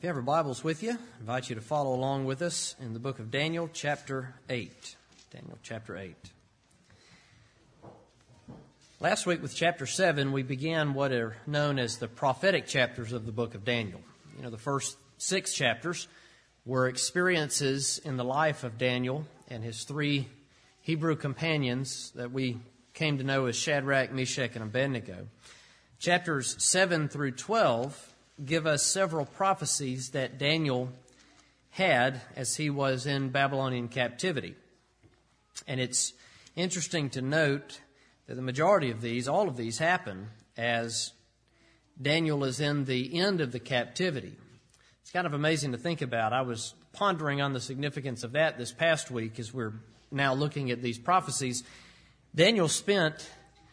If you have your Bibles with you, I invite you to follow along with us in the book of Daniel, chapter 8. Daniel, chapter 8. Last week with chapter 7, we began what are known as the prophetic chapters of the book of Daniel. You know, the first 6 chapters were experiences in the life of Daniel and his 3 Hebrew companions that we came to know as Shadrach, Meshach, and Abednego. Chapters 7 through 12 give us several prophecies that Daniel had as he was in Babylonian captivity. And it's interesting to note that the majority of these, all of these, happen as Daniel is in the end of the captivity. It's kind of amazing to think about. I was pondering on the significance of that this past week as we're now looking at these prophecies. Daniel spent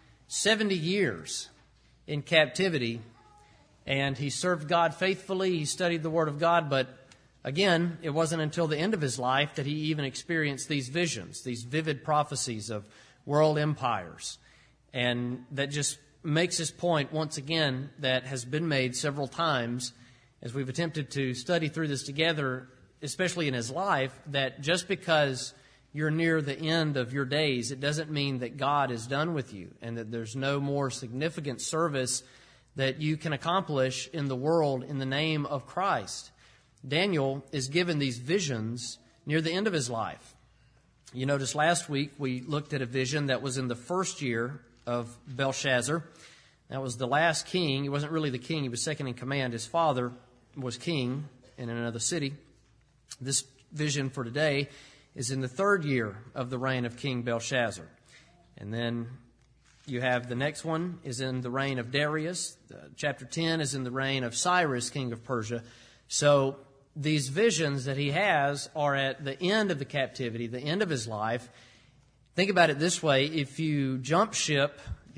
70 years in captivity, and he served God faithfully. He studied the Word of God, but again, it wasn't until the end of his life that he even experienced these visions, these vivid prophecies of world empires. And that just makes his point once again that has been made several times as we've attempted to study through this together, especially in his life, that just because you're near the end of your days, it doesn't mean that God is done with you and that there's no more significant service that you can accomplish in the world in the name of Christ. Daniel is given these visions near the end of his life. You notice last week we looked at a vision that was in the first year of Belshazzar. That was the last king. He wasn't really the king. He was second in command. His father was king in another city. This vision for today is in the third year of the reign of King Belshazzar. And then you have the next one is in the reign of Darius. Chapter 10 is in the reign of Cyrus, king of Persia. So these visions that he has are at the end of the captivity, the end of his life. Think about it this way. If you jump ship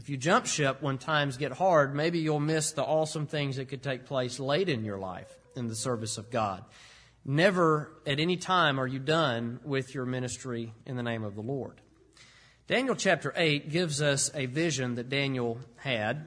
when times get hard, maybe you'll miss the awesome things that could take place late in your life in the service of God. Never at any time are you done with your ministry in the name of the Lord. Daniel chapter 8 gives us a vision that Daniel had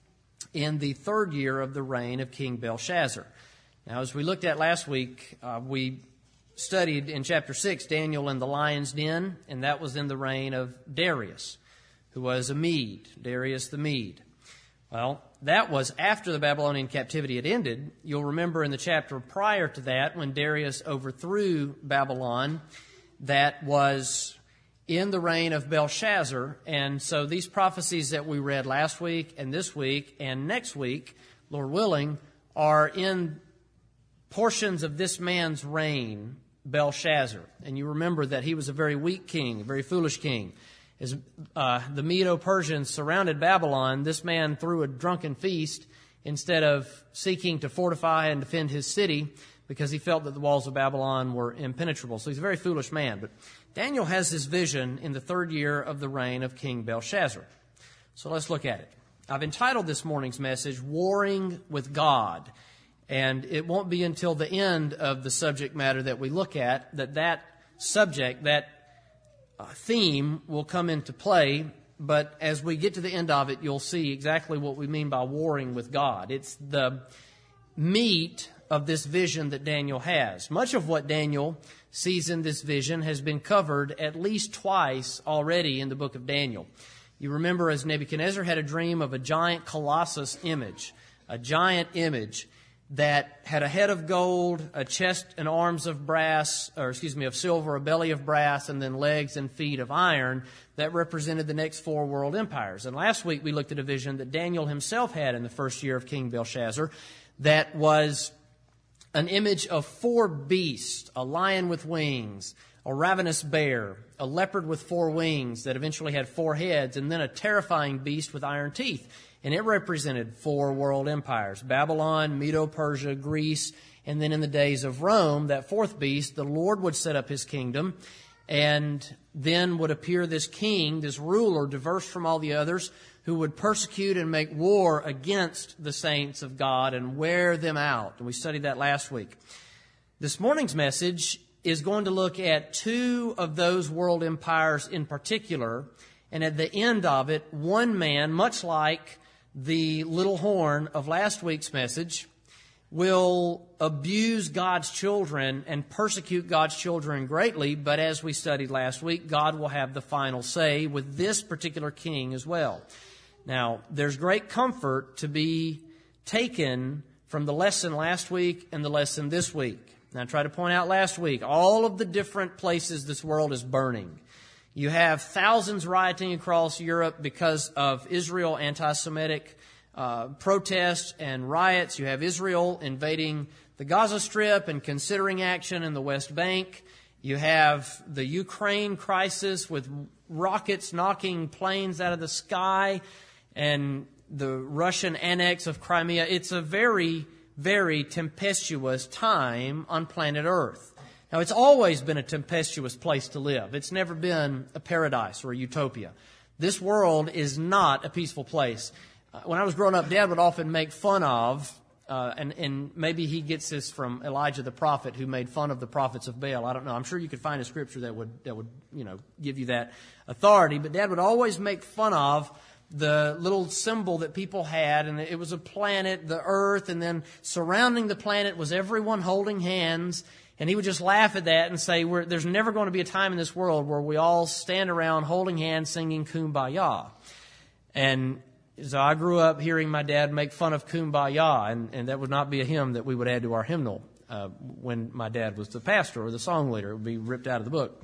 in the third year of the reign of King Belshazzar. Now, as we looked at last week, we studied in chapter 6 Daniel in the lion's den, and that was in the reign of Darius, who was a Mede, Darius the Mede. Well, that was after the Babylonian captivity had ended. You'll remember in the chapter prior to that, when Darius overthrew Babylon, that was in the reign of Belshazzar. And so these prophecies that we read last week and this week and next week, Lord willing, are in portions of this man's reign, Belshazzar. And you remember that he was a very weak king, a very foolish king. As the Medo-Persians surrounded Babylon, this man threw a drunken feast instead of seeking to fortify and defend his city because he felt that the walls of Babylon were impenetrable. So he's a very foolish man. But Daniel has this vision in the third year of the reign of King Belshazzar. So let's look at it. I've entitled this morning's message, Warring with God. And it won't be until the end of the subject matter that we look at that subject, that theme will come into play. But as we get to the end of it, you'll see exactly what we mean by warring with God. It's the meat of this vision that Daniel has. Much of what Daniel sees in this vision has been covered at least twice already in the book of Daniel. You remember as Nebuchadnezzar had a dream of a giant colossus image, a giant image that had a head of gold, a chest and arms of of silver, a belly of brass, and then legs and feet of iron that represented the next 4 world empires. And last week we looked at a vision that Daniel himself had in the first year of King Belshazzar that was an image of 4 beasts, a lion with wings, a ravenous bear, a leopard with 4 wings that eventually had 4 heads, and then a terrifying beast with iron teeth. And it represented 4 world empires, Babylon, Medo-Persia, Greece, and then in the days of Rome, that 4th beast, the Lord would set up his kingdom, and then would appear this king, this ruler, diverse from all the others, who would persecute and make war against the saints of God and wear them out. And we studied that last week. This morning's message is going to look at 2 of those world empires in particular, and at the end of it, one man, much like the little horn of last week's message, will abuse God's children and persecute God's children greatly, but as we studied last week, God will have the final say with this particular king as well. Now, there's great comfort to be taken from the lesson last week and the lesson this week. Now, I tried to point out last week all of the different places this world is burning. You have thousands rioting across Europe because of Israel anti-Semitic protests and riots. You have Israel invading the Gaza Strip and considering action in the West Bank. You have the Ukraine crisis with rockets knocking planes out of the sky and the Russian annex of Crimea. It's a very, very tempestuous time on planet Earth. Now, it's always been a tempestuous place to live. It's never been a paradise or a utopia. This world is not a peaceful place. When I was growing up, Dad would often make fun of, and maybe he gets this from Elijah the prophet, who made fun of the prophets of Baal. I don't know. I'm sure you could find a scripture that would give you that authority. But Dad would always make fun of the little symbol that people had, and it was a planet, the Earth, and then surrounding the planet was everyone holding hands. And he would just laugh at that and say, there's never going to be a time in this world where we all stand around holding hands singing Kumbaya. And so I grew up hearing my dad make fun of Kumbaya, and that would not be a hymn that we would add to our hymnal when my dad was the pastor or the song leader. It would be ripped out of the book.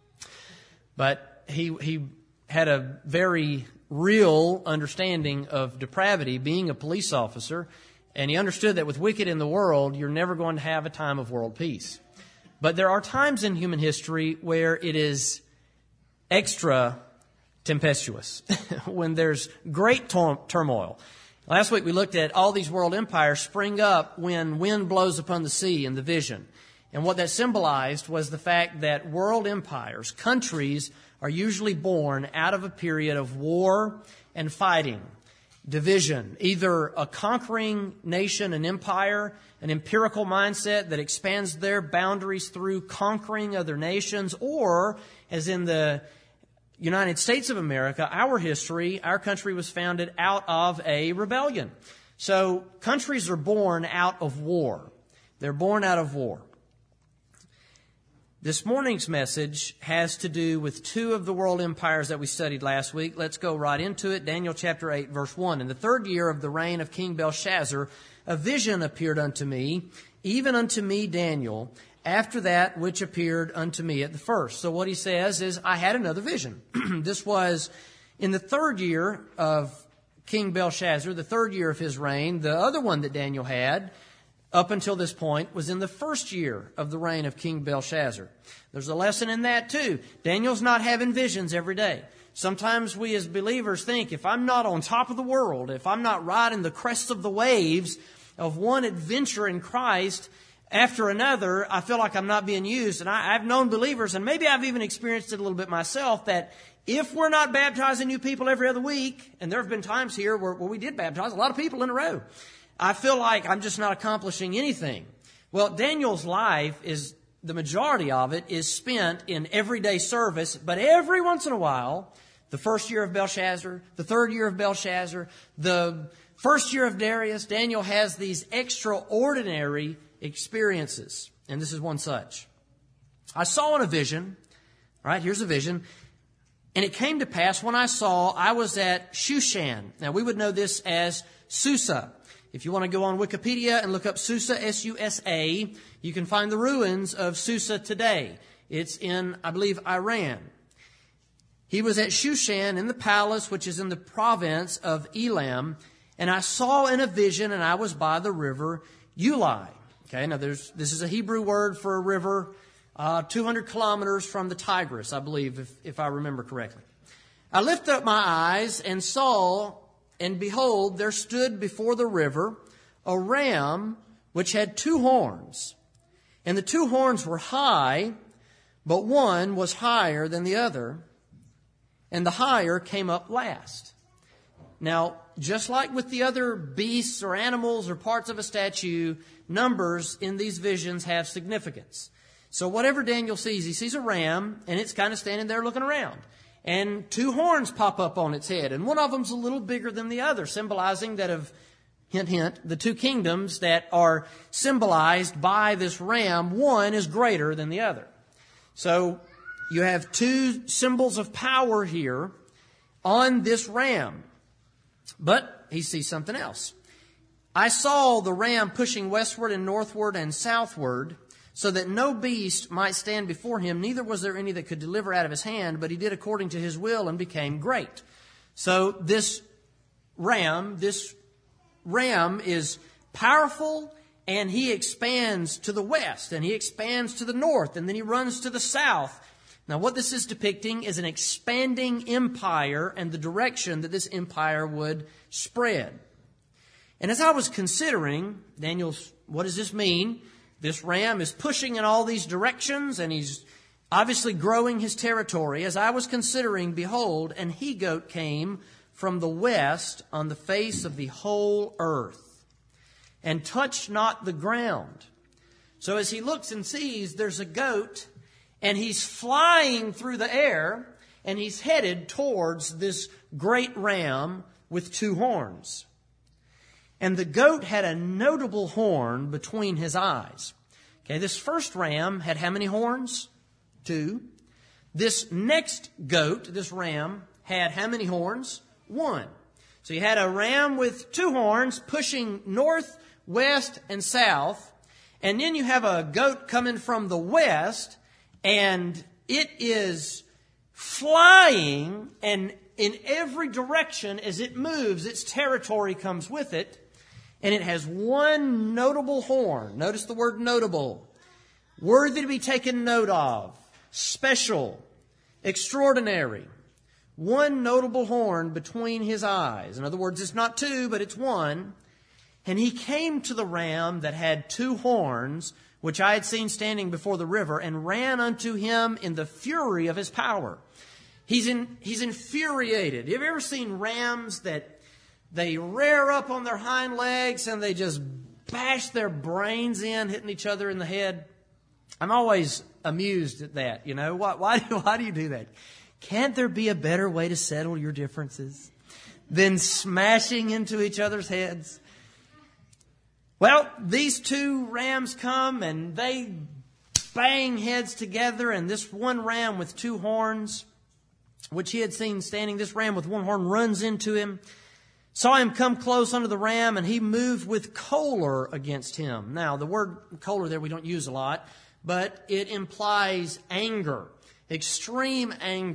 But he had a very real understanding of depravity, being a police officer, and he understood that with wicked in the world, you're never going to have a time of world peace. But there are times in human history where it is extra tempestuous, when there's great turmoil. Last week we looked at all these world empires spring up when wind blows upon the sea in the vision. And what that symbolized was the fact that world empires, countries, are usually born out of a period of war and fighting, division, either a conquering nation, an empire, an empirical mindset that expands their boundaries through conquering other nations, or, as in the United States of America, our history, our country was founded out of a rebellion. So countries are born out of war. They're born out of war. This morning's message has to do with two of the world empires that we studied last week. Let's go right into it. Daniel chapter 8, verse 1. In the 3rd year of the reign of King Belshazzar, a vision appeared unto me, even unto me, Daniel, after that which appeared unto me at the first. So what he says is, I had another vision. This was in the 3rd year of King Belshazzar, the 3rd year of his reign. The other one that Daniel had up until this point was in the 1st year of the reign of King Belshazzar. There's a lesson in that too. Daniel's not having visions every day. Sometimes we as believers think, if I'm not on top of the world, if I'm not riding the crests of the waves of one adventure in Christ after another, I feel like I'm not being used. And I've known believers, and maybe I've even experienced it a little bit myself, that if we're not baptizing new people every other week, and there have been times here where we did baptize a lot of people in a row, I feel like I'm just not accomplishing anything. Well, Daniel's life is, the majority of it is spent in everyday service, but every once in a while, the 1st year of Belshazzar, the 3rd year of Belshazzar, the 1st year of Darius, Daniel has these extraordinary experiences. And this is one such. I saw in a vision, right, here's a vision, and it came to pass when I saw, I was at Shushan. Now we would know this as Susa. If you want to go on Wikipedia and look up Susa, S-U-S-A, you can find the ruins of Susa today. It's in, I believe, Iran. He was at Shushan in the palace, which is in the province of Elam, and I saw in a vision, and I was by the river Ulai. Okay, now this is a Hebrew word for a river, 200 kilometers from the Tigris, I believe, if I remember correctly. I lifted up my eyes and saw, and behold, there stood before the river a ram which had 2 horns. And the 2 horns were high, but one was higher than the other, and the higher came up last. Now, just like with the other beasts or animals or parts of a statue, numbers in these visions have significance. So whatever Daniel sees, he sees a ram, and it's kind of standing there looking around. And 2 horns pop up on its head, and one of them's a little bigger than the other, symbolizing that of hint, hint, the two kingdoms that are symbolized by this ram, one is greater than the other. So you have two symbols of power here on this ram. But he sees something else. I saw the ram pushing westward and northward and southward, so that no beast might stand before him, neither was there any that could deliver out of his hand, but he did according to his will and became great. So this ram is powerful, and he expands to the west, and he expands to the north, and then he runs to the south. Now, what this is depicting is an expanding empire and the direction that this empire would spread. And as I was considering, what does this mean? This ram is pushing in all these directions, and he's obviously growing his territory. As I was considering, behold, an he-goat came from the west on the face of the whole earth, and touched not the ground. So as he looks and sees, there's a goat, and he's flying through the air, and he's headed towards this great ram with two horns. And the goat had a notable horn between his eyes. Okay, this first ram had how many horns? 2. This next goat, this ram, had how many horns? 1. So you had a ram with 2 horns pushing north, west, and south. And then you have a goat coming from the west, and it is flying, and in every direction as it moves, its territory comes with it. And it has one notable horn. Notice the word notable. Worthy to be taken note of. Special. Extraordinary. One notable horn between his eyes. In other words, it's not 2, but it's 1. And he came to the ram that had 2 horns, which I had seen standing before the river, and ran unto him in the fury of his power. He's infuriated. Have you ever seen rams that they rear up on their hind legs and they just bash their brains in, hitting each other in the head? I'm always amused at that. You know, why do you do that? Can't there be a better way to settle your differences than smashing into each other's heads? Well, these 2 rams come and they bang heads together, and this one ram with 2 horns, which he had seen standing, this ram with 1 horn runs into him, saw him come close unto the ram, and he moved with choler against him. Now, the word choler there we don't use a lot, but it implies anger, extreme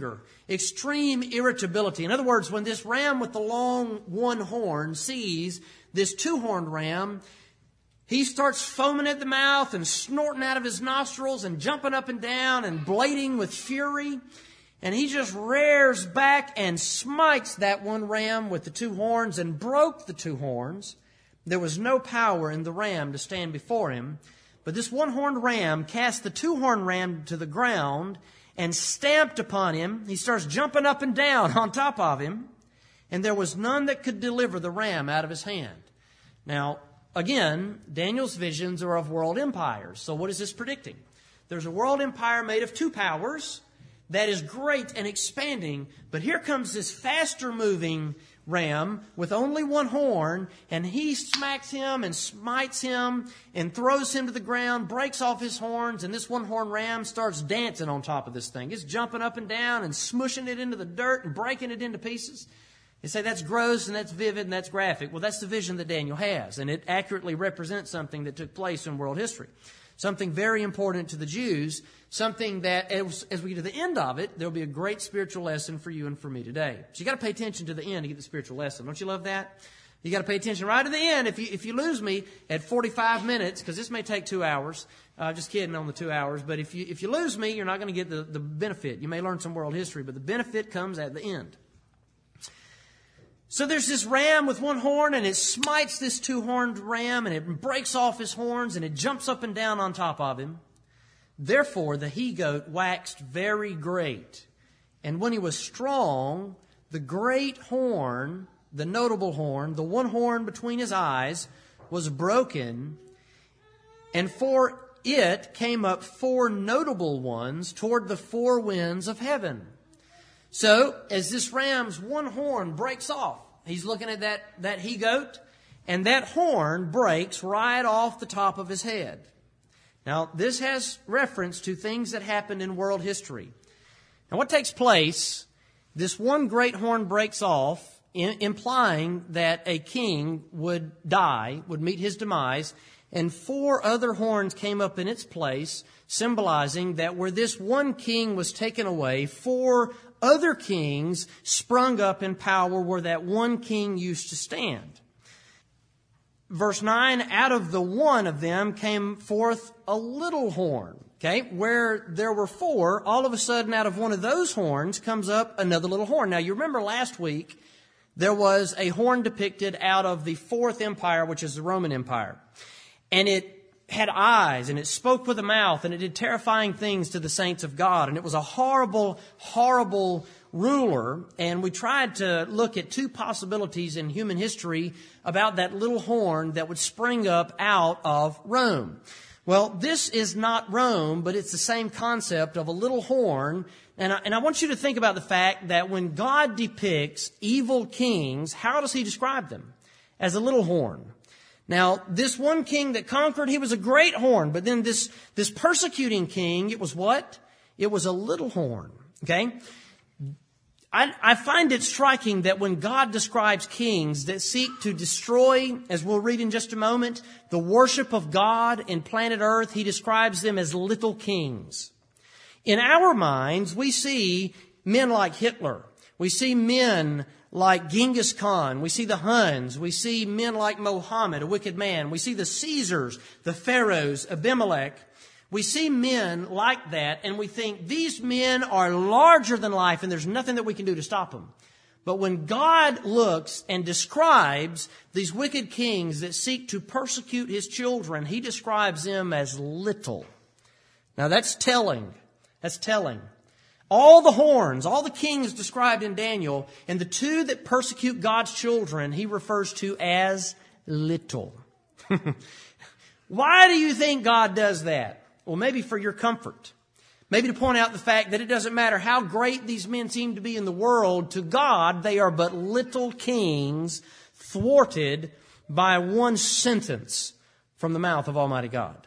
irritability. In other words, when this ram with the long 1 horn sees this 2-horned ram, he starts foaming at the mouth and snorting out of his nostrils and jumping up and down and blading with fury. And he just rears back and smites that one ram with the 2 horns and broke the 2 horns. There was no power in the ram to stand before him. But this 1-horned ram cast the 2-horned ram to the ground and stamped upon him. He starts jumping up and down on top of him. And there was none that could deliver the ram out of his hand. Now, again, Daniel's visions are of world empires. So what is this predicting? There's a world empire made of 2 powers that is great and expanding, but here comes this faster moving ram with only 1 horn, and he smacks him and smites him and throws him to the ground, breaks off his horns, and this 1-horn ram starts dancing on top of this thing. It's jumping up and down and smushing it into the dirt and breaking it into pieces. You say that's gross and that's vivid and that's graphic. Well, that's the vision that Daniel has, and it accurately represents something that took place in world history. Something very important to the Jews, something that as we get to the end of it, there'll be a great spiritual lesson for you and for me today. So you got to pay attention to the end to get the spiritual lesson. Don't you love that? You got to pay attention right to the end. If you lose me at 45 minutes, because this may take 2 hours, just kidding on the 2 hours, but if you lose me, you're not going to get the benefit. You may learn some world history, but the benefit comes at the end. So there's this ram with 1 horn, and it smites this 2-horned ram, and it breaks off his horns, and it jumps up and down on top of him. Therefore, the he-goat waxed very great. And when he was strong, the great horn, the notable horn, the 1 horn between his eyes, was broken, and for it came up 4 notable ones toward the 4 winds of heaven. So, as this ram's 1 horn breaks off, he's looking at that he-goat, and that horn breaks right off the top of his head. Now, this has reference to things that happened in world history. Now, what takes place, this one great horn breaks off, implying that a king would die, would meet his demise, and 4 other horns came up in its place, symbolizing that where this one king was taken away, 4 other kings sprung up in power where that one king used to stand. Verse 9, out of the one of them came forth a little horn. Okay, where there were 4, all of a sudden out of one of those horns comes up another little horn. Now, you remember last week, there was a horn depicted out of the 4th empire, which is the Roman Empire. And it had eyes, and it spoke with a mouth, and it did terrifying things to the saints of God. And it was a horrible, horrible ruler. And we tried to look at 2 possibilities in human history about that little horn that would spring up out of Rome. Well, this is not Rome, but it's the same concept of a little horn. And I want you to think about the fact that when God depicts evil kings, how does he describe them? As a little horn. Now, this one king that conquered, he was a great horn. But then this persecuting king, it was what? It was a little horn. Okay? I find it striking that when God describes kings that seek to destroy, as we'll read in just a moment, the worship of God in planet Earth, he describes them as little kings. In our minds, we see men like Hitler. We see men like Genghis Khan. We see the Huns. We see men like Mohammed, a wicked man. We see the Caesars, the Pharaohs, Abimelech. We see men like that, and we think these men are larger than life, and there's nothing that we can do to stop them. But when God looks and describes these wicked kings that seek to persecute his children, he describes them as little. Now that's telling. That's telling. All the horns, all the kings described in Daniel, and the 2 that persecute God's children, he refers to as little. Why do you think God does that? Well, maybe for your comfort. Maybe to point out the fact that it doesn't matter how great these men seem to be in the world, to God, they are but little kings thwarted by one sentence from the mouth of Almighty God.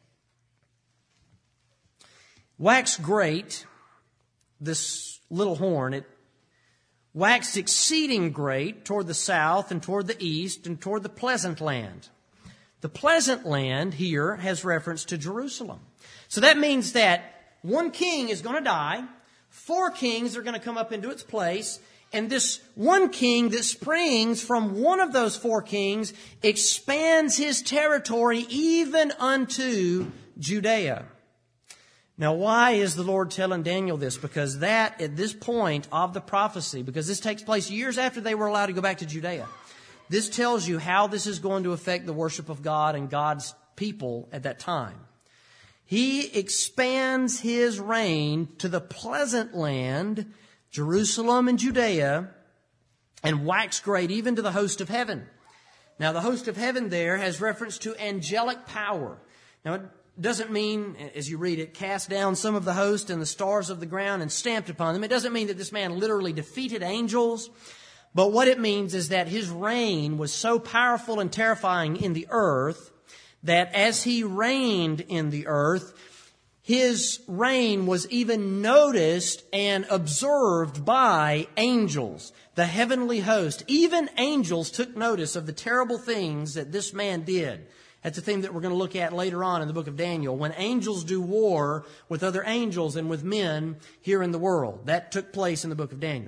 Wax great, this little horn, it waxed exceeding great toward the south and toward the east and toward the pleasant land. The pleasant land here has reference to Jerusalem. So that means that one king is going to die, 4 kings are going to come up into its place, and this one king that springs from one of those 4 kings expands his territory even unto Judea. Now, why is the Lord telling Daniel this? Because that, at this point of the prophecy, because this takes place years after they were allowed to go back to Judea, this tells you how this is going to affect the worship of God and God's people at that time. He expands his reign to the pleasant land, Jerusalem and Judea, and wax great even to the host of heaven. Now, the host of heaven there has reference to angelic power. Now, it doesn't mean, as you read it, cast down some of the host and the stars of the ground and stamped upon them. It doesn't mean that this man literally defeated angels. But what it means is that his reign was so powerful and terrifying in the earth that as he reigned in the earth, his reign was even noticed and observed by angels, the heavenly host. Even angels took notice of the terrible things that this man did. That's a thing that we're going to look at later on in the book of Daniel, when angels do war with other angels and with men here in the world. That took place in the book of Daniel.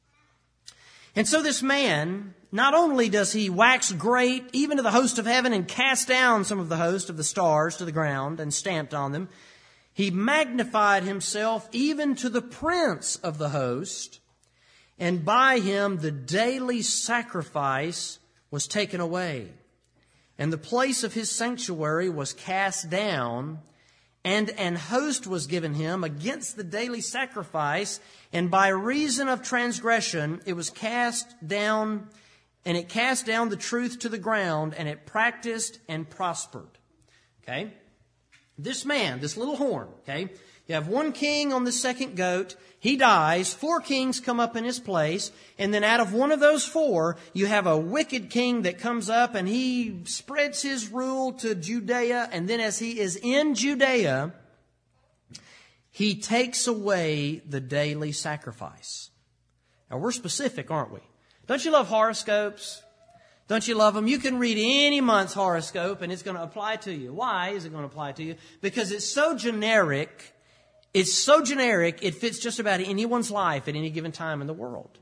And so this man, not only does he wax great even to the host of heaven and cast down some of the host of the stars to the ground and stamped on them, he magnified himself even to the prince of the host, and by him the daily sacrifice was taken away, and the place of his sanctuary was cast down, and an host was given him against the daily sacrifice, and by reason of transgression it was cast down, and it cast down the truth to the ground, and it practiced and prospered. Okay? This man, this little horn, okay? You have one king on the second goat. He dies. 4 kings come up in his place. And then out of one of those 4, you have a wicked king that comes up and he spreads his rule to Judea. And then as he is in Judea, he takes away the daily sacrifice. Now, we're specific, aren't we? Don't you love horoscopes? Don't you love them? You can read any month's horoscope and it's going to apply to you. Why is it going to apply to you? Because it's so generic. It's so generic, it fits just about anyone's life at any given time in the world.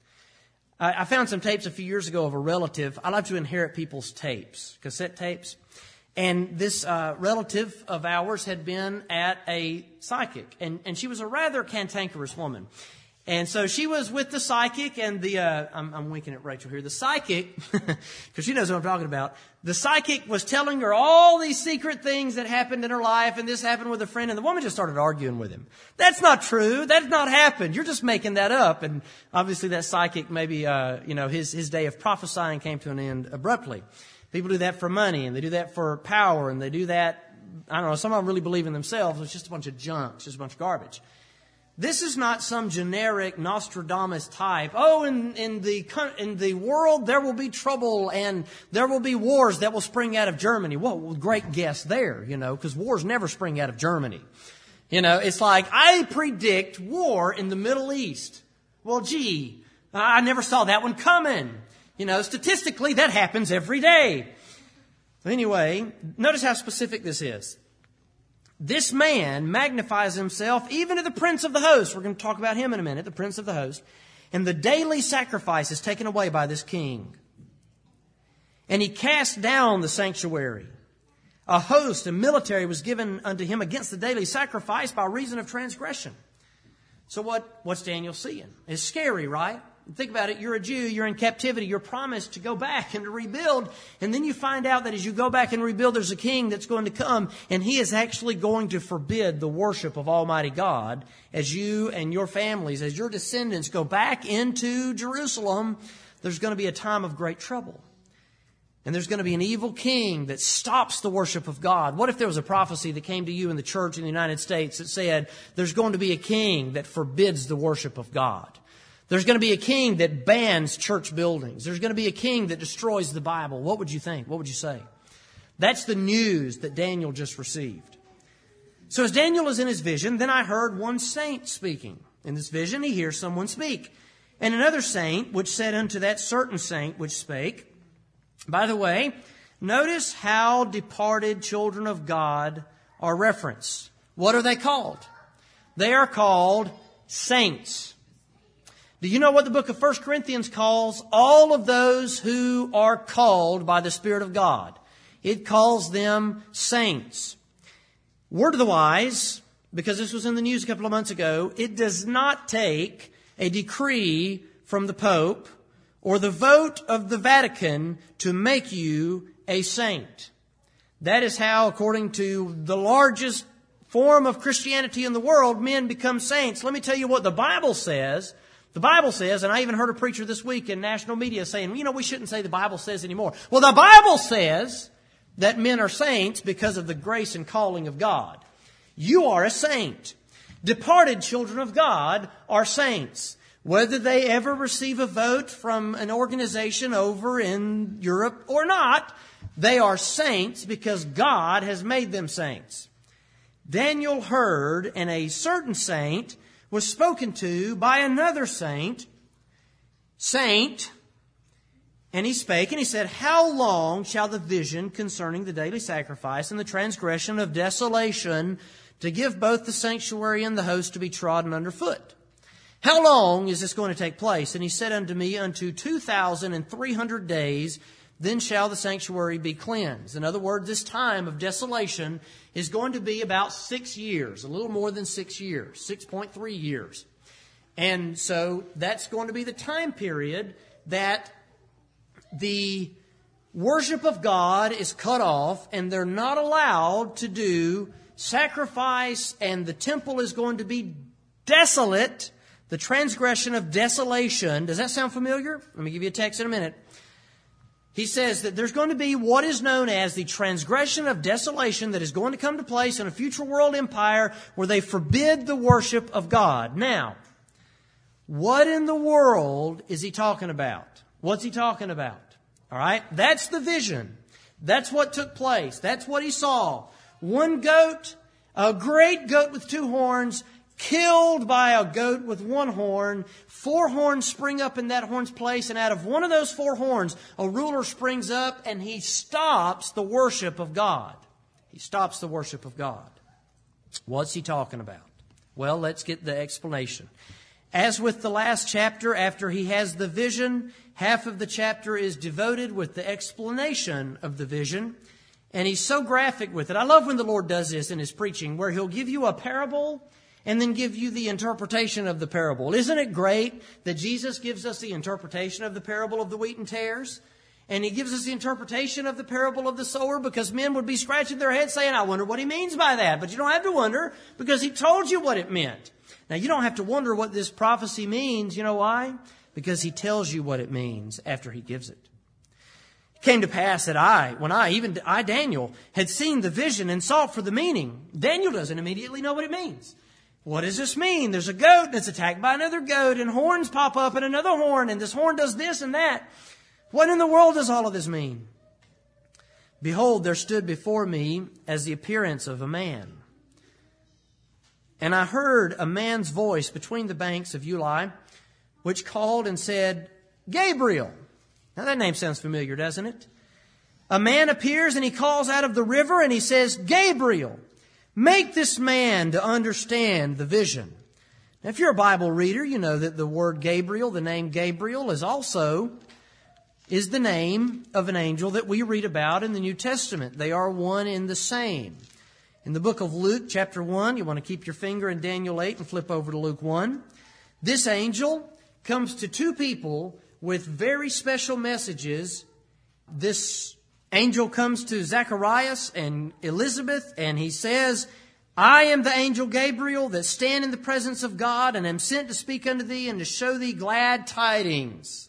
I found some tapes a few years ago of a relative. I like to inherit people's tapes, cassette tapes. And this relative of ours had been at a psychic. And she was a rather cantankerous woman. And so she was with the psychic and I'm winking at Rachel here. The psychic, because she knows what I'm talking about. The psychic was telling her all these secret things that happened in her life, and this happened with a friend, and the woman just started arguing with him. That's not true. That's not happened. You're just making that up. And obviously that psychic, maybe, his day of prophesying came to an end abruptly. People do that for money, and they do that for power, and they do that, I don't know, some of them really believe in themselves. It's just a bunch of junk. It's just a bunch of garbage. This is not some generic Nostradamus type. Oh, in the world there will be trouble and there will be wars that will spring out of Germany. Well, great guess there, because wars never spring out of Germany. It's like, I predict war in the Middle East. Well, gee, I never saw that one coming. Statistically that happens every day. Anyway, notice how specific this is. This man magnifies himself even to the prince of the host. We're going to talk about him in a minute, the prince of the host. And the daily sacrifice is taken away by this king. And he cast down the sanctuary. A host, a military was given unto him against the daily sacrifice by reason of transgression. So what's Daniel seeing? It's scary, right? Think about it. You're a Jew. You're in captivity. You're promised to go back and to rebuild. And then you find out that as you go back and rebuild, there's a king that's going to come. And he is actually going to forbid the worship of Almighty God as you and your families, as your descendants go back into Jerusalem. There's going to be a time of great trouble. And there's going to be an evil king that stops the worship of God. What if there was a prophecy that came to you in the church in the United States that said there's going to be a king that forbids the worship of God? There's going to be a king that bans church buildings. There's going to be a king that destroys the Bible. What would you think? What would you say? That's the news that Daniel just received. So as Daniel is in his vision, then I heard one saint speaking. In this vision, he hears someone speak. And another saint, which said unto that certain saint which spake. By the way, notice how departed children of God are referenced. What are they called? They are called saints. Do you know what the book of 1 Corinthians calls all of those who are called by the Spirit of God? It calls them saints. Word of the wise, because this was in the news a couple of months ago, it does not take a decree from the Pope or the vote of the Vatican to make you a saint. That is how, according to the largest form of Christianity in the world, men become saints. Let me tell you what the Bible says. The Bible says, and I even heard a preacher this week in national media saying, we shouldn't say the Bible says anymore. Well, the Bible says that men are saints because of the grace and calling of God. You are a saint. Departed children of God are saints. Whether they ever receive a vote from an organization over in Europe or not, they are saints because God has made them saints. Daniel heard, and a certain saint was spoken to by another saint, and he spake, and he said, How long shall the vision concerning the daily sacrifice and the transgression of desolation to give both the sanctuary and the host to be trodden under foot? How long is this going to take place? And he said unto me, Unto 2,300 days, then shall the sanctuary be cleansed. In other words, this time of desolation is going to be about 6 years, a little more than 6 years, 6.3 years. And so that's going to be the time period that the worship of God is cut off and they're not allowed to do sacrifice, and the temple is going to be desolate, the transgression of desolation. Does that sound familiar? Let me give you a text in a minute. He says that there's going to be what is known as the transgression of desolation that is going to come to place in a future world empire where they forbid the worship of God. Now, what in the world is he talking about? What's he talking about? All right, that's the vision. That's what took place. That's what he saw. One goat, a great goat with 2 horns, killed by a goat with 1 horn. 4 horns spring up in that horn's place, and out of one of those 4 horns, a ruler springs up, and he stops the worship of God. He stops the worship of God. What's he talking about? Well, let's get the explanation. As with the last chapter, after he has the vision, half of the chapter is devoted with the explanation of the vision. And he's so graphic with it. I love when the Lord does this in his preaching, where he'll give you a parable and then give you the interpretation of the parable. Isn't it great that Jesus gives us the interpretation of the parable of the wheat and tares? And he gives us the interpretation of the parable of the sower, because men would be scratching their heads saying, I wonder what he means by that. But you don't have to wonder, because he told you what it meant. Now, you don't have to wonder what this prophecy means. You know why? Because he tells you what it means after he gives it. It came to pass that I, Daniel, had seen the vision and sought for the meaning. Daniel doesn't immediately know what it means. What does this mean? There's a goat that's attacked by another goat, and horns pop up and another horn, and this horn does this and that. What in the world does all of this mean? Behold, there stood before me as the appearance of a man. And I heard a man's voice between the banks of Ulai, which called and said, Gabriel. Now that name sounds familiar, doesn't it? A man appears and he calls out of the river and he says, Gabriel, make this man to understand the vision. Now, if you're a Bible reader, you know that the word Gabriel, the name Gabriel, is the name of an angel that we read about in the New Testament. They are one and the same. In the book of Luke, chapter 1, you want to keep your finger in Daniel 8 and flip over to Luke 1. This angel comes to 2 people with very special messages. This angel comes to Zacharias and Elizabeth, and he says, I am the angel Gabriel that stand in the presence of God, and am sent to speak unto thee and to show thee glad tidings.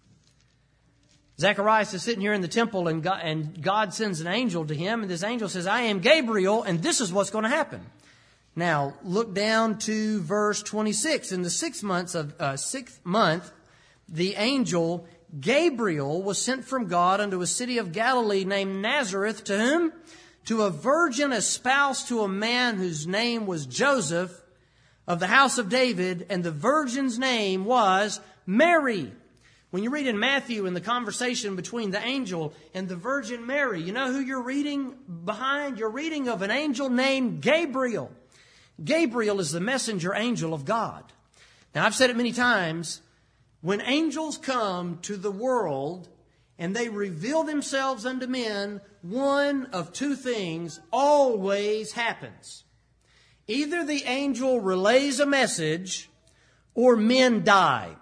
Zacharias is sitting here in the temple, and God sends an angel to him, and this angel says, I am Gabriel, and this is what's going to happen. Now, look down to verse 26. In the 6th month, the angel Gabriel was sent from God unto a city of Galilee named Nazareth, to whom? To a virgin espoused to a man whose name was Joseph, of the house of David, and the virgin's name was Mary. When you read in Matthew in the conversation between the angel and the Virgin Mary, you know who you're reading behind? You're reading of an angel named Gabriel. Gabriel is the messenger angel of God. Now, I've said it many times, when angels come to the world and they reveal themselves unto men, one of 2 things always happens. Either the angel relays a message or men die.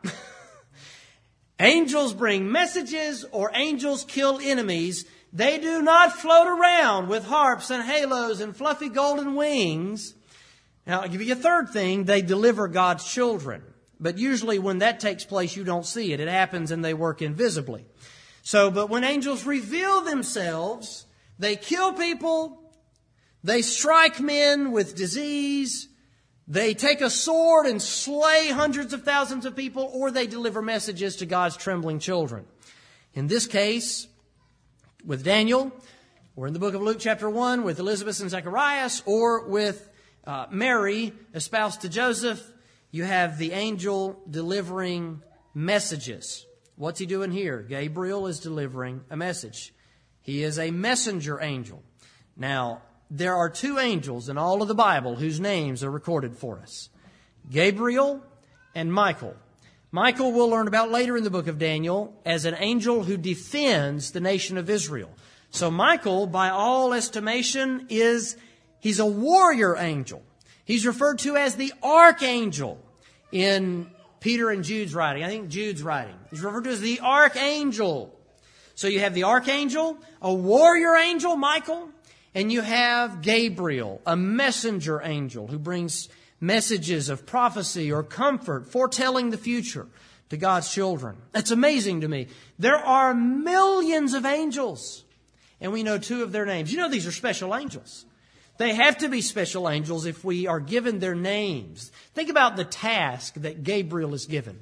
Angels bring messages or angels kill enemies. They do not float around with harps and halos and fluffy golden wings. Now, I'll give you a 3rd thing. They deliver God's children. But usually when that takes place, you don't see it. It happens and they work invisibly. But when angels reveal themselves, they kill people, they strike men with disease, they take a sword and slay hundreds of thousands of people, or they deliver messages to God's trembling children. In this case, with Daniel, or in the book of Luke chapter 1, with Elizabeth and Zacharias, or with Mary, espoused to Joseph, you have the angel delivering messages. What's he doing here? Gabriel is delivering a message. He is a messenger angel. Now, there are 2 angels in all of the Bible whose names are recorded for us. Gabriel and Michael. Michael we'll learn about later in the book of Daniel as an angel who defends the nation of Israel. So Michael, by all estimation, he's a warrior angel. He's referred to as the archangel in Peter and Jude's writing. I think Jude's writing. He's referred to as the archangel. So you have the archangel, a warrior angel, Michael, and you have Gabriel, a messenger angel who brings messages of prophecy or comfort, foretelling the future to God's children. That's amazing to me. There are millions of angels, and we know 2 of their names. You know these are special angels. They have to be special angels if we are given their names. Think about the task that Gabriel is given.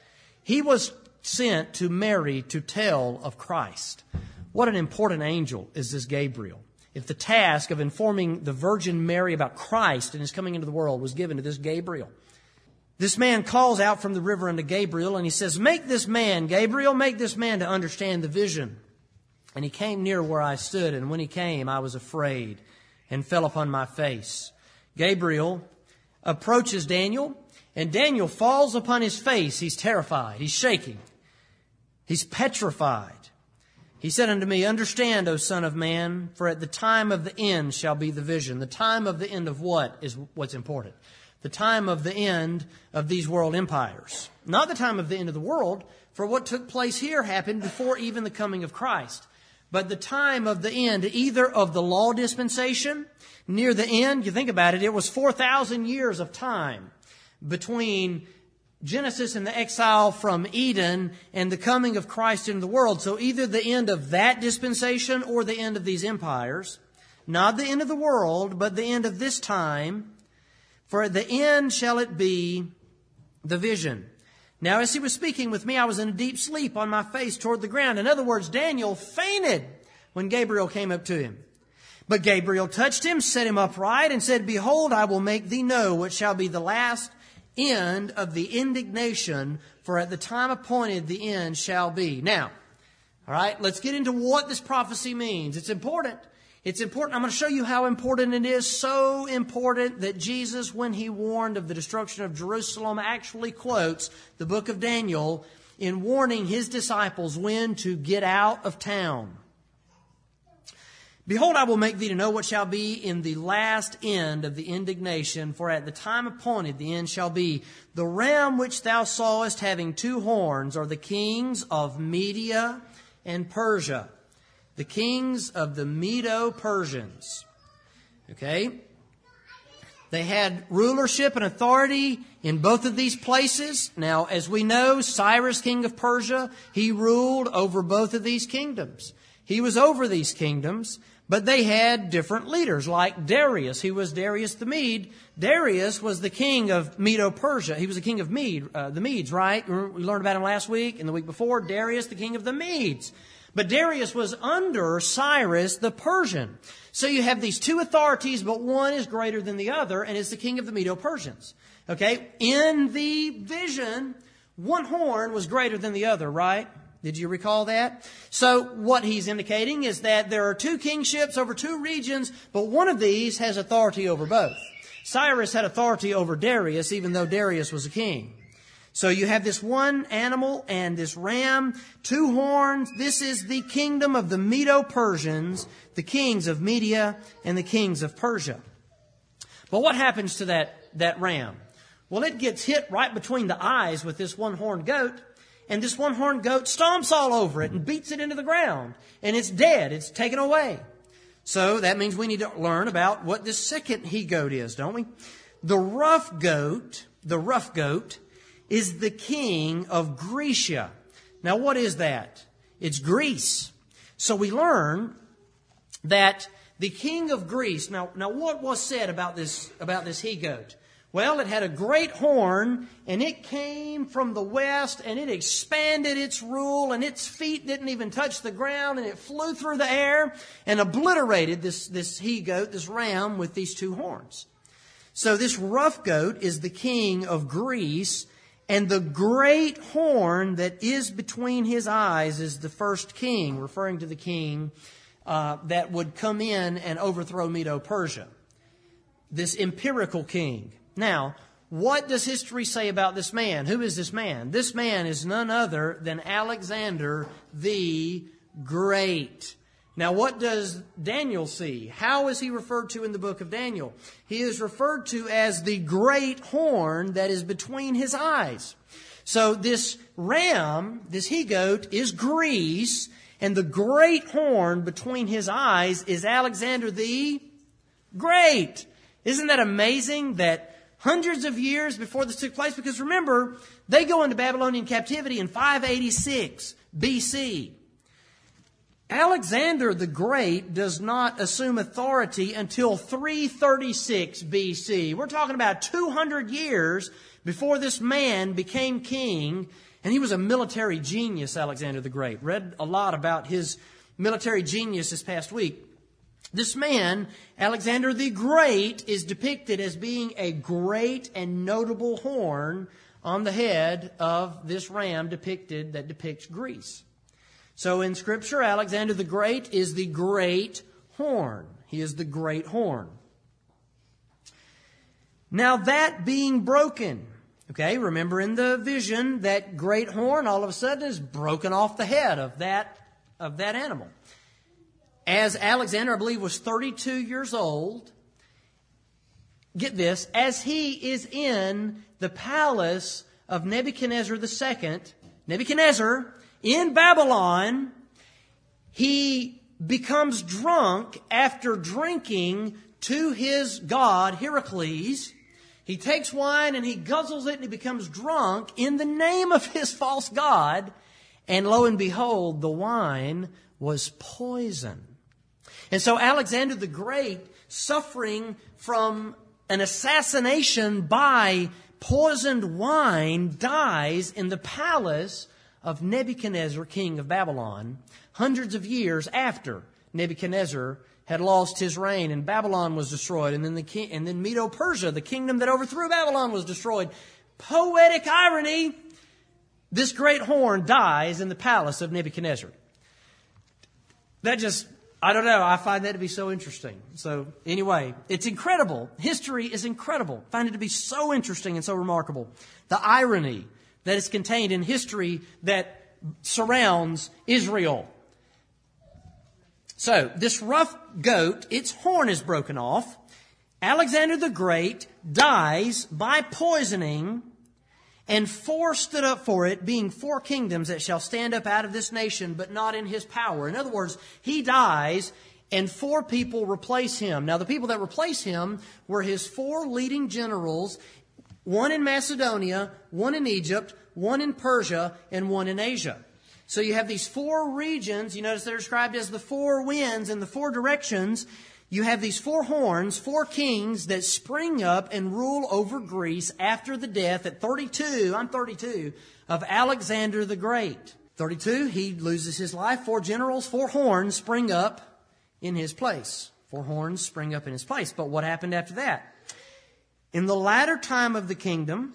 He was sent to Mary to tell of Christ. What an important angel is this Gabriel. If the task of informing the Virgin Mary about Christ and his coming into the world was given to this Gabriel. This man calls out from the river unto Gabriel, and he says, "Make this man, Gabriel, make this man to understand the vision." And he came near where I stood, and when he came, I was afraid and fell upon my face. Gabriel approaches Daniel, and Daniel falls upon his face. He's terrified. He's shaking. He's petrified. He said unto me, "Understand, O Son of Man, for at the time of the end shall be the vision." The time of the end of what is what's important? The time of the end of these world empires. Not the time of the end of the world, for what took place here happened before even the coming of Christ. But the time of the end, either of the law dispensation, near the end, you think about it, it was 4,000 years of time between Genesis and the exile from Eden and the coming of Christ into the world. So either the end of that dispensation or the end of these empires. Not the end of the world, but the end of this time. For at the end shall it be the vision. Now as he was speaking with me, I was in a deep sleep on my face toward the ground. In other words, Daniel fainted when Gabriel came up to him. But Gabriel touched him, set him upright, and said, "Behold, I will make thee know what shall be the last end of the indignation, for at the time appointed the end shall be." Now, all right, let's get into what this prophecy means. It's important. It's important. I'm going to show you how important it is. So important that Jesus, when he warned of the destruction of Jerusalem, actually quotes the book of Daniel in warning his disciples when to get out of town. "Behold, I will make thee to know what shall be in the last end of the indignation, for at the time appointed the end shall be. The ram which thou sawest having 2 horns are the kings of Media and Persia." The kings of the Medo-Persians. Okay? They had rulership and authority in both of these places. Now, as we know, Cyrus, king of Persia, he ruled over both of these kingdoms. He was over these kingdoms, but they had different leaders, like Darius. He was Darius the Mede. Darius was the king of Medo-Persia. He was the king of the Medes, right? We learned about him last week and the week before. Darius, the king of the Medes. But Darius was under Cyrus the Persian. So you have these 2 authorities, but one is greater than the other, and it's the king of the Medo-Persians. Okay? In the vision, one horn was greater than the other, right? Did you recall that? So what he's indicating is that there are 2 kingships over 2 regions, but one of these has authority over both. Cyrus had authority over Darius, even though Darius was a king. So you have this one animal and this ram, 2 horns. This is the kingdom of the Medo-Persians, the kings of Media and the kings of Persia. But what happens to that ram? Well, it gets hit right between the eyes with this one-horned goat, and this one-horned goat stomps all over it and beats it into the ground, and it's dead. It's taken away. So that means we need to learn about what this second he-goat is, don't we? The rough goat, is the king of Grecia. Now, what is that? It's Greece. So we learn that the king of Greece. Now, what was said about this he-goat? Well, it had a great horn, and it came from the west, and it expanded its rule, and its feet didn't even touch the ground, and it flew through the air and obliterated this he-goat, this ram, with these 2 horns. So this rough goat is the king of Greece, and the great horn that is between his eyes is the first king, referring to the king that would come in and overthrow Medo-Persia. This empirical king. Now, what does history say about this man? Who is this man? This man is none other than Alexander the Great. Now, what does Daniel see? How is he referred to in the book of Daniel? He is referred to as the great horn that is between his eyes. So this ram, this he-goat, is Greece, and the great horn between his eyes is Alexander the Great. Isn't that amazing that Hundreds of years before this took place, because remember, they go into Babylonian captivity in 586 BC. Alexander the Great does not assume authority until 336 BC. We're talking about 200 years before this man became king, and he was a military genius, Alexander the Great. Read a lot about his military genius this past week. This man, Alexander the Great, is depicted as being a great and notable horn on the head of this ram that depicts Greece. So in Scripture, Alexander the Great is the great horn. He is the great horn. Now that being broken, okay, remember in the vision, that great horn all of a sudden is broken off the head of that animal. As Alexander, I believe, was 32 years old, get this, as he is in the palace of Nebuchadnezzar II, Nebuchadnezzar, in Babylon, he becomes drunk after drinking to his god, Heracles. He takes wine and he guzzles it and he becomes drunk in the name of his false god. And lo and behold, the wine was poison. And so Alexander the Great, suffering from an assassination by poisoned wine, dies in the palace of Nebuchadnezzar, king of Babylon, hundreds of years after Nebuchadnezzar had lost his reign and Babylon was destroyed, and then Medo-Persia, the kingdom that overthrew Babylon, was destroyed. Poetic irony, this great horn dies in the palace of Nebuchadnezzar. I don't know. I find that to be so interesting. So anyway, it's incredible. History is incredible. I find it to be so interesting and so remarkable. The irony that is contained in history that surrounds Israel. So this rough goat, its horn is broken off. Alexander the Great dies by poisoning, and four stood up for it, being four kingdoms that shall stand up out of this nation, but not in his power. In other words, he dies and four people replace him. Now, the people that replace him were his four leading generals, one in Macedonia, one in Egypt, one in Persia, and one in Asia. So you have these four regions. You notice they're described as the four winds in the four directions. You have these four horns, four kings that spring up and rule over Greece after the death at 32, of Alexander the Great. 32, he loses his life. Four generals, four horns spring up in his place. Four horns spring up in his place. But what happened after that? In the latter time of the kingdom,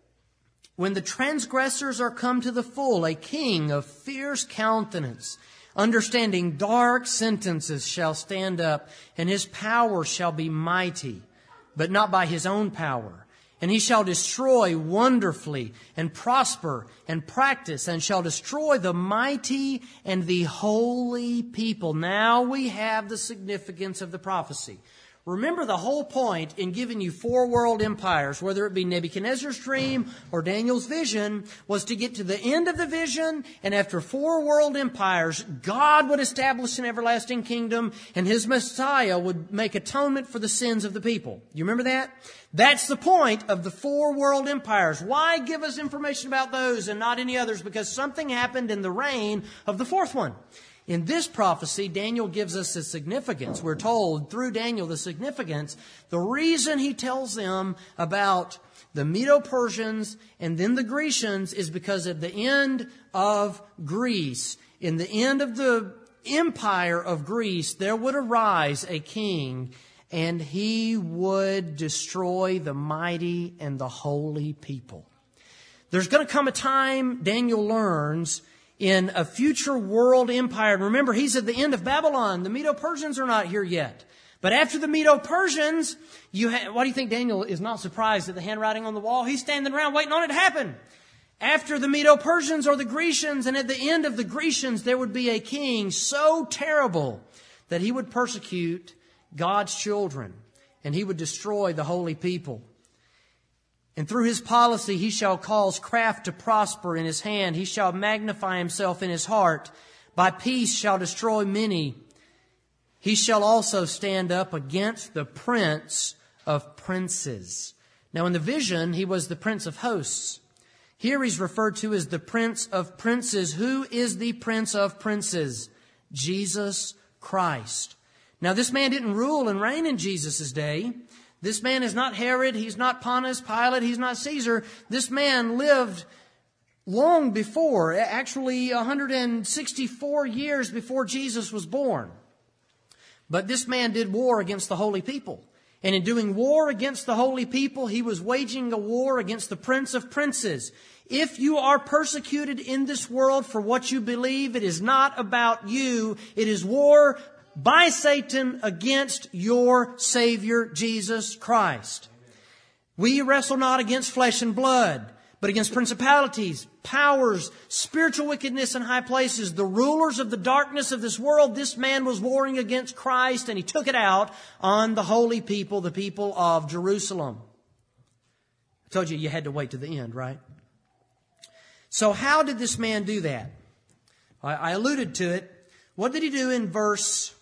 when the transgressors are come to the full, a king of fierce countenance, understanding dark sentences, shall stand up, and his power shall be mighty, but not by his own power. And he shall destroy wonderfully, and prosper, and practice, and shall destroy the mighty and the holy people. Now we have the significance of the prophecy. Remember, the whole point in giving you four world empires, whether it be Nebuchadnezzar's dream or Daniel's vision, was to get to the end of the vision, and after four world empires, God would establish an everlasting kingdom, and his Messiah would make atonement for the sins of the people. You remember that? That's the point of the four world empires. Why give us information about those and not any others? Because something happened in the reign of the fourth one. In this prophecy, Daniel gives us the significance. We're told through Daniel the significance. The reason he tells them about the Medo-Persians and then the Grecians is because at the end of Greece, in the end of the empire of Greece, there would arise a king, and he would destroy the mighty and the holy people. There's going to come a time, Daniel learns, in a future world empire. And remember, he's at the end of Babylon. The Medo-Persians are not here yet. But after the Medo-Persians, why do you think Daniel is not surprised at the handwriting on the wall? He's standing around waiting on it to happen. After the Medo-Persians are the Grecians, and at the end of the Grecians, there would be a king so terrible that he would persecute God's children, and he would destroy the holy people. And through his policy, he shall cause craft to prosper in his hand. He shall magnify himself in his heart. By peace shall destroy many. He shall also stand up against the prince of princes. Now in the vision, he was the prince of hosts. Here he's referred to as the prince of princes. Who is the prince of princes? Jesus Christ. Now this man didn't rule and reign in Jesus' day. This man is not Herod. He's not Pontius Pilate. He's not Caesar. This man lived long before, actually 164 years before Jesus was born. But this man did war against the holy people. And in doing war against the holy people, he was waging a war against the prince of princes. If you are persecuted in this world for what you believe, it is not about you. It is war by Satan against your Savior, Jesus Christ. We wrestle not against flesh and blood, but against principalities, powers, spiritual wickedness in high places, the rulers of the darkness of this world. This man was warring against Christ, and he took it out on the holy people, the people of Jerusalem. I told you had to wait to the end, right? So how did this man do that? I alluded to it. What did he do in verse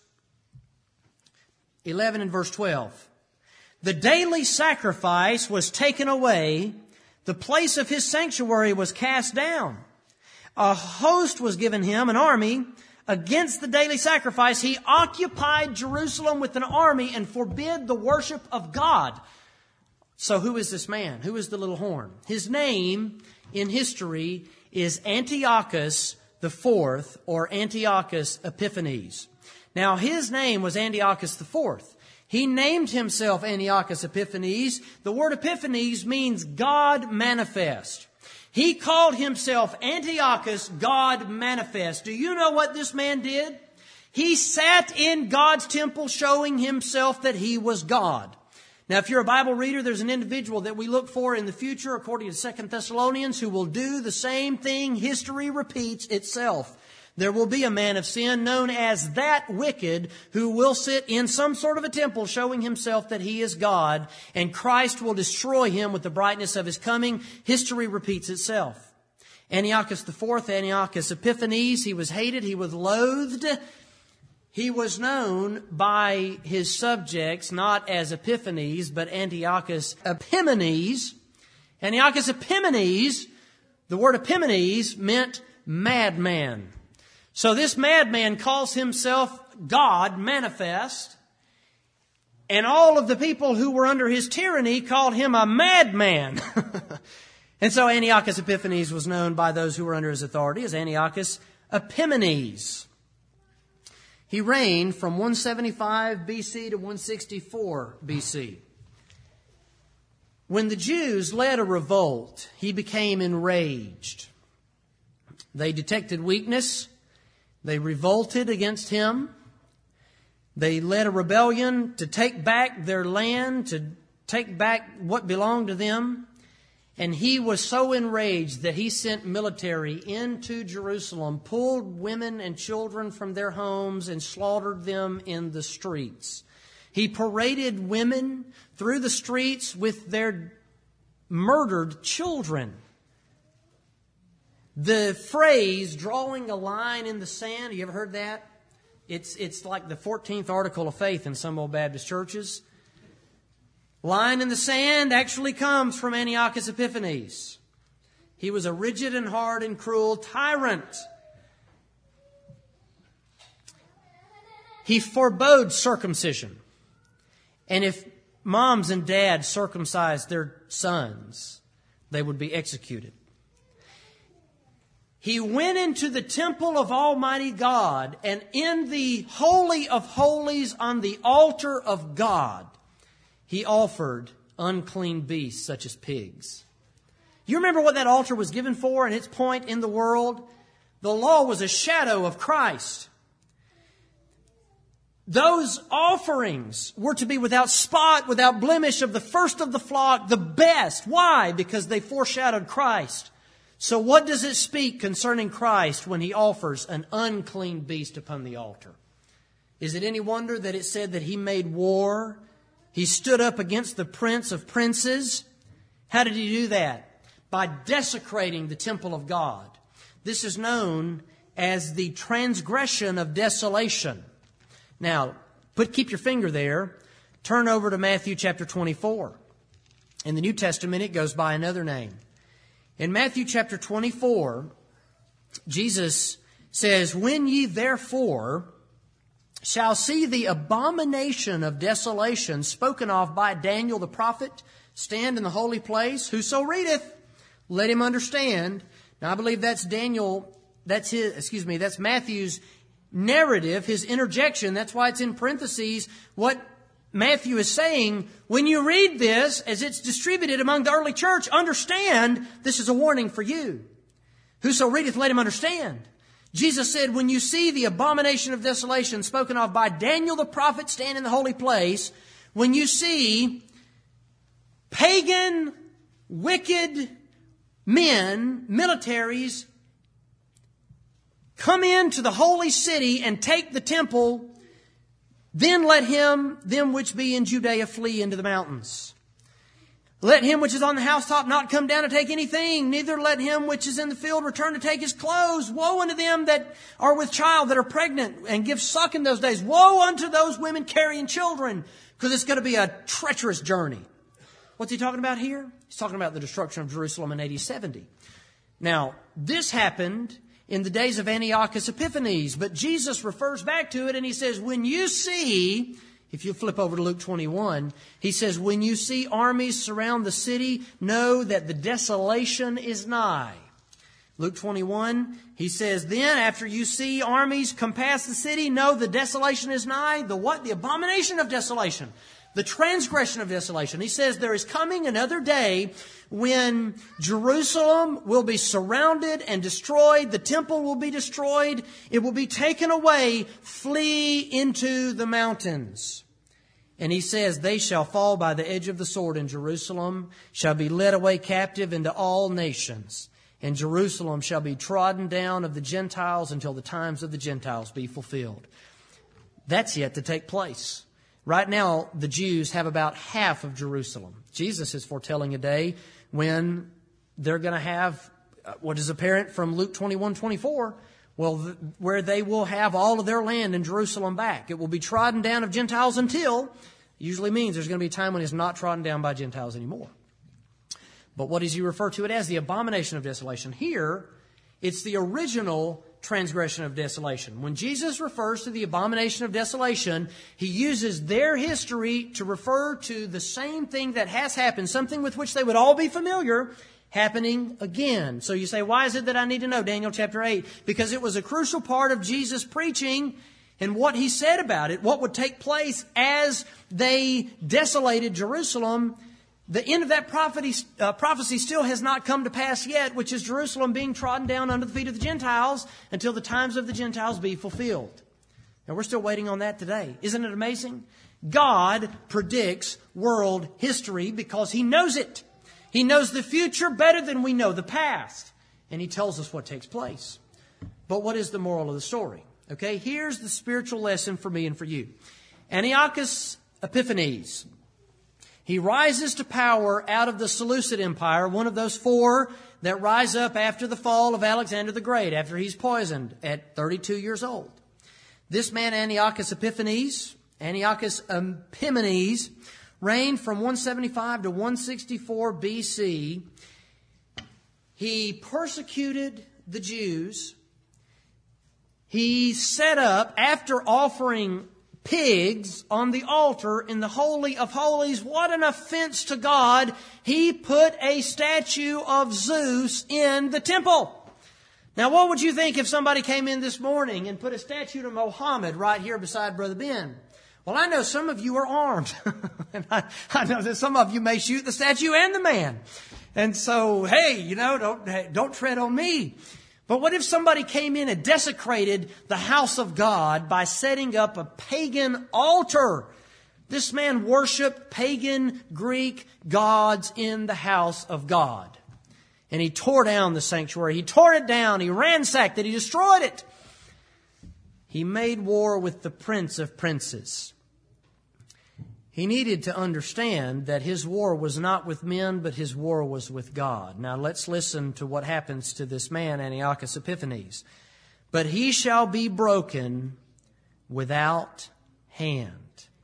11 and verse 12? The daily sacrifice was taken away. The place of his sanctuary was cast down. A host was given him, an army, against the daily sacrifice. He occupied Jerusalem with an army and forbid the worship of God. So who is this man? Who is the little horn? His name in history is Antiochus IV, or Antiochus Epiphanes. Now his name was Antiochus IV. He named himself Antiochus Epiphanes. The word Epiphanes means God manifest. He called himself Antiochus, God manifest. Do you know what this man did? He sat in God's temple showing himself that he was God. Now, if you're a Bible reader, there's an individual that we look for in the future, according to 2 Thessalonians, who will do the same thing. History repeats itself. There will be a man of sin known as that wicked who will sit in some sort of a temple showing himself that he is God, and Christ will destroy him with the brightness of his coming. History repeats itself. Antiochus IV, Antiochus Epiphanes, he was hated, he was loathed. He was known by his subjects not as Epiphanes, but Antiochus Epimanes. Antiochus Epimanes, the word Epimanes meant madman. So this madman calls himself God manifest, and all of the people who were under his tyranny called him a madman. And so Antiochus Epiphanes was known by those who were under his authority as Antiochus Epimanes. He reigned from 175 BC to 164 BC. When the Jews led a revolt, he became enraged. They detected weakness. They revolted against him. They led a rebellion to take back their land, to take back what belonged to them. And he was so enraged that he sent military into Jerusalem, pulled women and children from their homes and slaughtered them in the streets. He paraded women through the streets with their murdered children. The phrase, drawing a line in the sand, you ever heard that? It's like the 14th article of faith in some old Baptist churches. Line in the sand actually comes from Antiochus Epiphanes. He was a rigid and hard and cruel tyrant. He forbade circumcision. And if moms and dads circumcised their sons, they would be executed. He went into the temple of Almighty God, and in the Holy of Holies on the altar of God, he offered unclean beasts such as pigs. You remember what that altar was given for and its point in the world? The law was a shadow of Christ. Those offerings were to be without spot, without blemish, of the first of the flock, the best. Why? Because they foreshadowed Christ. So what does it speak concerning Christ when he offers an unclean beast upon the altar? Is it any wonder that it said that he made war? He stood up against the prince of princes. How did he do that? By desecrating the temple of God. This is known as the transgression of desolation. Now, keep your finger there. Turn over to Matthew chapter 24. In the New Testament, it goes by another name. In Matthew chapter 24, Jesus says, "When ye therefore shall see the abomination of desolation spoken of by Daniel the prophet stand in the holy place, whoso readeth, let him understand." Now I believe that's that's Matthew's narrative, his interjection. That's why it's in parentheses. What Matthew is saying, when you read this, as it's distributed among the early church, understand this is a warning for you. Whoso readeth, let him understand. Jesus said, when you see the abomination of desolation spoken of by Daniel the prophet stand in the holy place, when you see pagan, wicked men, militaries, come into the holy city and take the temple, then let them which be in Judea flee into the mountains. Let him which is on the housetop not come down to take anything, neither let him which is in the field return to take his clothes. Woe unto them that are with child, that are pregnant, and give suck in those days. Woe unto those women carrying children, because it's going to be a treacherous journey. What's he talking about here? He's talking about the destruction of Jerusalem in AD 70. Now, this happened in the days of Antiochus Epiphanes, but Jesus refers back to it and he says, when you see, if you flip over to Luke 21, he says, when you see armies surround the city, know that the desolation is nigh. Luke 21, he says, then after you see armies compass the city, know the desolation is nigh. The what? The abomination of desolation. The transgression of desolation. He says there is coming another day when Jerusalem will be surrounded and destroyed. The temple will be destroyed. It will be taken away. Flee into the mountains. And he says, they shall fall by the edge of the sword, and Jerusalem shall be led away captive into all nations. And Jerusalem shall be trodden down of the Gentiles until the times of the Gentiles be fulfilled. That's yet to take place. Right now, the Jews have about half of Jerusalem. Jesus is foretelling a day when they're going to have what is apparent from Luke 21:24, where they will have all of their land in Jerusalem back. It will be trodden down of Gentiles until, usually means there's going to be a time when it's not trodden down by Gentiles anymore. But what does he refer to it as? The abomination of desolation. Here, it's the original transgression of desolation. When Jesus refers to the abomination of desolation, he uses their history to refer to the same thing that has happened, something with which they would all be familiar, happening again. So you say, why is it that I need to know Daniel chapter 8? Because it was a crucial part of Jesus' preaching and what he said about it, what would take place as they desolated Jerusalem. The end of that prophecy still has not come to pass yet, which is Jerusalem being trodden down under the feet of the Gentiles until the times of the Gentiles be fulfilled. Now, we're still waiting on that today. Isn't it amazing? God predicts world history because he knows it. He knows the future better than we know the past. And he tells us what takes place. But what is the moral of the story? Okay, here's the spiritual lesson for me and for you. Antiochus Epiphanes. He rises to power out of the Seleucid Empire, one of those four that rise up after the fall of Alexander the Great, after he's poisoned at 32 years old. This man, Antiochus Epiphanes, reigned from 175 to 164 BC. He persecuted the Jews. He set up, after offering pigs on the altar in the Holy of Holies, what an offense to God, he put a statue of Zeus in the temple. Now, what would you think if somebody came in this morning and put a statue to Mohammed right here beside Brother Ben? Well, I know some of you are armed. And I know that some of you may shoot the statue and the man. And so, hey, don't tread on me. But what if somebody came in and desecrated the house of God by setting up a pagan altar? This man worshiped pagan Greek gods in the house of God. And he tore down the sanctuary. He tore it down. He ransacked it. He destroyed it. He made war with the prince of princes. He needed to understand that his war was not with men, but his war was with God. Now let's listen to what happens to this man, Antiochus Epiphanes. But he shall be broken without hand.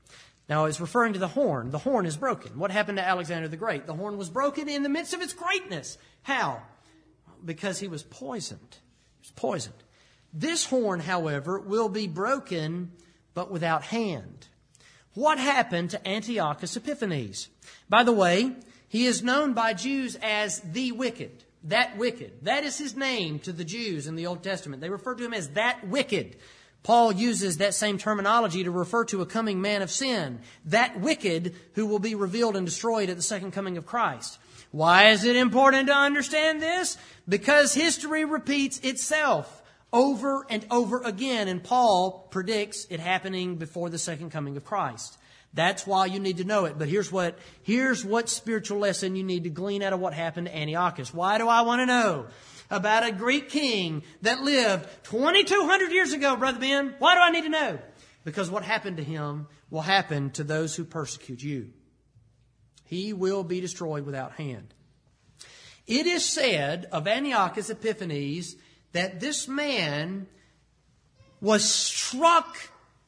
Now, it's referring to the horn. The horn is broken. What happened to Alexander the Great? The horn was broken in the midst of its greatness. How? Because he was poisoned. He was poisoned. This horn, however, will be broken, but without hand. What happened to Antiochus Epiphanes? By the way, he is known by Jews as the wicked. That wicked. That is his name to the Jews in the Old Testament. They refer to him as that wicked. Paul uses that same terminology to refer to a coming man of sin. That wicked who will be revealed and destroyed at the second coming of Christ. Why is it important to understand this? Because history repeats itself over and over again, and Paul predicts it happening before the second coming of Christ. That's why you need to know it. But here's what spiritual lesson you need to glean out of what happened to Antiochus. Why do I want to know about a Greek king that lived 2,200 years ago, Brother Ben? Why do I need to know? Because what happened to him will happen to those who persecute you. He will be destroyed without hand. It is said of Antiochus Epiphanes that this man was struck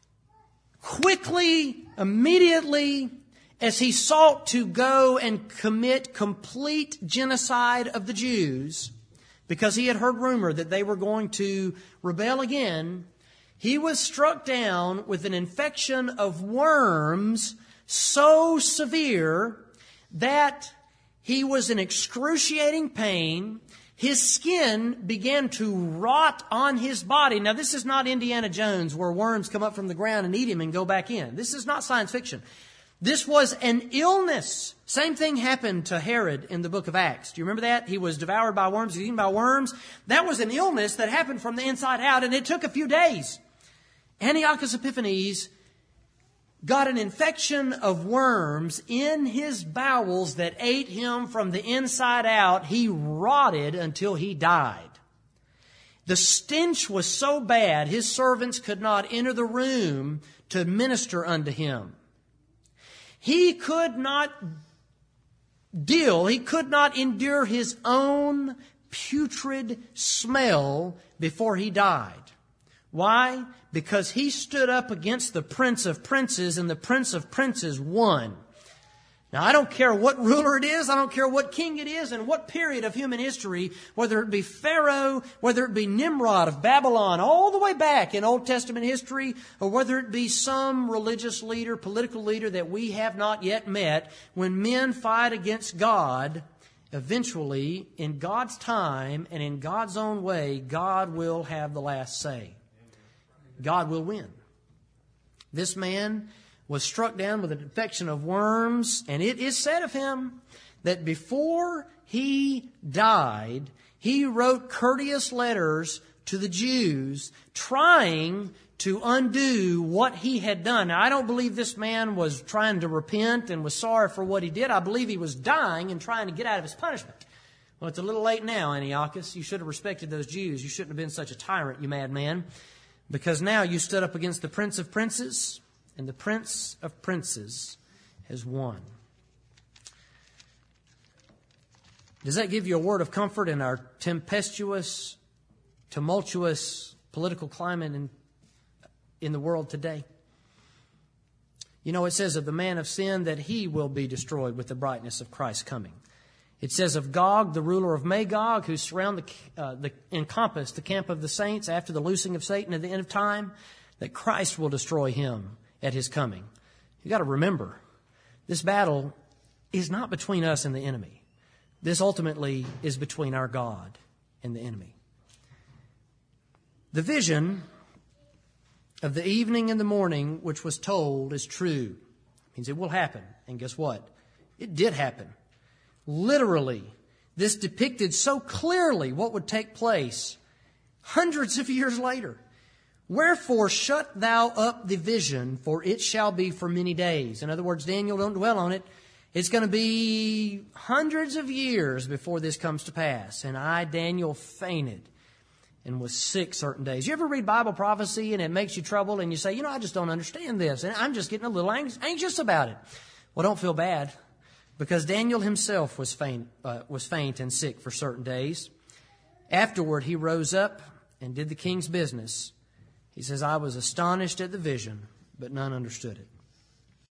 quickly, immediately, as he sought to go and commit complete genocide of the Jews, because he had heard rumor that they were going to rebel again. He was struck down with an infection of worms so severe that he was in excruciating pain. His skin began to rot on his body. Now, this is not Indiana Jones where worms come up from the ground and eat him and go back in. This is not science fiction. This was an illness. Same thing happened to Herod in the book of Acts. Do you remember that? He was devoured by worms. He was eaten by worms. That was an illness that happened from the inside out, and it took a few days. Antiochus Epiphanes got an infection of worms in his bowels that ate him from the inside out. He rotted until he died. The stench was so bad, his servants could not enter the room to minister unto him. He could not endure his own putrid smell before he died. Why? Because he stood up against the Prince of Princes, and the Prince of Princes won. Now, I don't care what ruler it is, I don't care what king it is, and what period of human history, whether it be Pharaoh, whether it be Nimrod of Babylon, all the way back in Old Testament history, or whether it be some religious leader, political leader that we have not yet met, when men fight against God, eventually, in God's time and in God's own way, God will have the last say. God will win. This man was struck down with an infection of worms, and it is said of him that before he died, he wrote courteous letters to the Jews trying to undo what he had done. Now, I don't believe this man was trying to repent and was sorry for what he did. I believe he was dying and trying to get out of his punishment. Well, it's a little late now, Antiochus. You should have respected those Jews. You shouldn't have been such a tyrant, you madman. Because now you stood up against the Prince of Princes, and the Prince of Princes has won. Does that give you a word of comfort in our tempestuous, tumultuous political climate in the world today? You know, it says of the man of sin that he will be destroyed with the brightness of Christ's coming. It says of Gog, the ruler of Magog, who encompass the camp of the saints after the loosing of Satan at the end of time, that Christ will destroy him at his coming. You've got to remember, this battle is not between us and the enemy. This ultimately is between our God and the enemy. The vision of the evening and the morning which was told is true. It means it will happen. And guess what? It did happen. Literally, this depicted so clearly what would take place hundreds of years later. Wherefore shut thou up the vision, for it shall be for many days. In other words, Daniel, don't dwell on it. It's going to be hundreds of years before this comes to pass. And I, Daniel, fainted and was sick certain days. You ever read Bible prophecy and it makes you trouble and you say, I just don't understand this. And I'm just getting a little anxious about it. Well, don't feel bad. Because Daniel himself was faint and sick for certain days. Afterward, he rose up and did the king's business. He says, I was astonished at the vision, but none understood it.